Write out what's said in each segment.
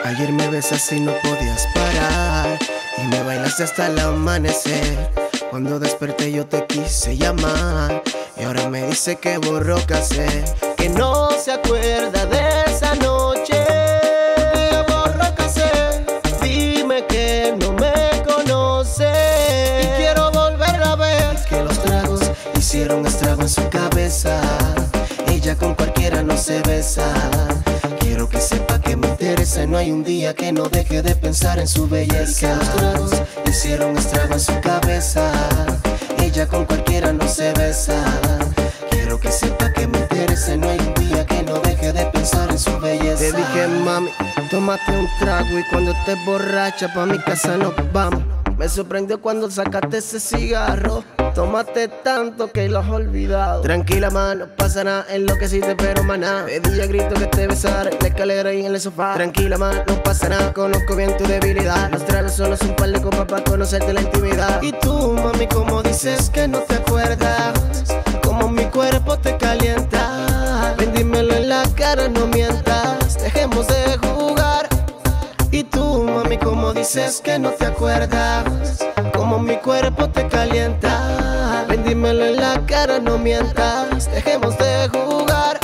Ayer me besaste y no podías parar, y me bailaste hasta el amanecer. Cuando desperté yo te quise llamar, y ahora me dice que borró cassette, que no se acuerda de esa noche. Que borró cassette, dime que no me conoce y quiero volverla a ver. Es que los tragos hicieron estrago en su cabeza, ella con cualquiera no se besa. Quiero que sepa que me interesa, no hay un día que no deje de pensar en su belleza. Los tragos hicieron estrago en su cabeza, ella con cualquiera no se besa. Quiero que sepa que me interesa, no hay un día que no deje de pensar en su belleza. Te dije mami, tómate un trago y cuando estés borracha pa' mi casa nos vamos. Me sorprendió cuando sacaste ese cigarro, tómate tanto que lo has olvidado. Tranquila ma, no pasa nada, enloqueciste pero maná. Pedí a grito que te besara en la escalera y en el sofá. Tranquila ma, no pasa nada, conozco bien tu debilidad. Los tragos solo son un par de copas para conocerte la intimidad. Y tú mami, como dices que no te acuerdas, como mi cuerpo te calienta. Ven dímelo en la cara, no mientas, dejemos de jugar. Y tú mami, como dices que no te acuerdas, como mi cuerpo te calienta. Ven dímelo en la cara, no mientas, dejemos de jugar.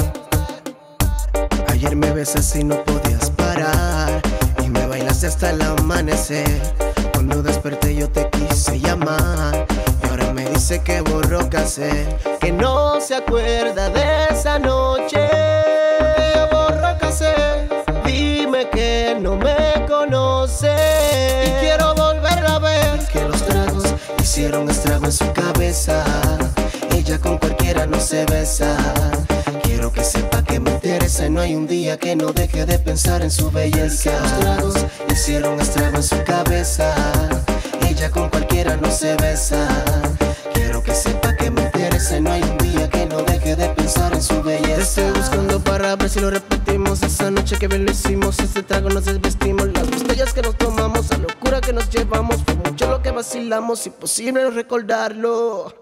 Ayer me besaste y no podías parar, y me bailaste hasta el amanecer. Cuando desperté yo te quise llamar, y ahora me dice que borró cassette, que no se acuerda de esa noche. Que ella borró cassette, dime que no me conoce y quiero volverla a ver. Que los tragos hicieron estrago en su cabeza, ella con cualquiera no se besa. Quiero que sepa que me interesa, no hay un día que no deje de pensar en su belleza. Los tragos hicieron estrago en su cabeza, ella con cualquiera no se besa. Quiero que sepa que me interesa, no hay un día que no deje de pensar en su belleza. Te estoy buscando para ver si lo repetimos. Esa noche que bien lo hicimos, este trago nos desvestimos. Las botellas que nos tomamos, la locura que nos llevamos, fue mucho lo que vacilamos, imposible no recordarlo.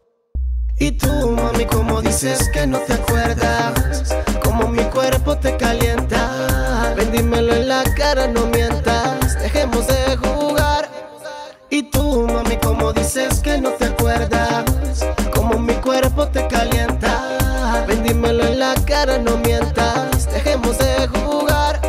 Y tú mami, como dices que no te acuerdas, como mi cuerpo te calienta. Ven dímelo en la cara, no mientas, dejemos de jugar. Y tú mami, como dices que no te acuerdas, como mi cuerpo te calienta. Ven dímelo en la cara, no mientas, dejemos de jugar.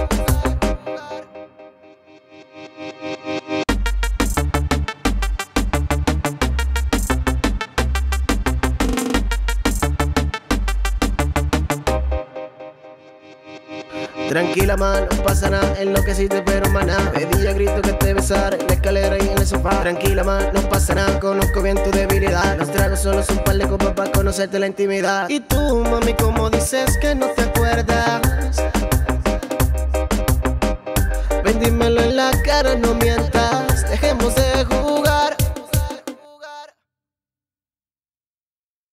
Tranquila ma, no pasa nada, enloqueciste pero maná. Pedí a grito que te besara en la escalera y en el sofá. Tranquila ma, no pasa nada, conozco bien tu debilidad. Los tragos solo son un par de copas para conocerte la intimidad. Y tú mami, como dices que no te acuerdas, ven dímelo en la cara, no mientas.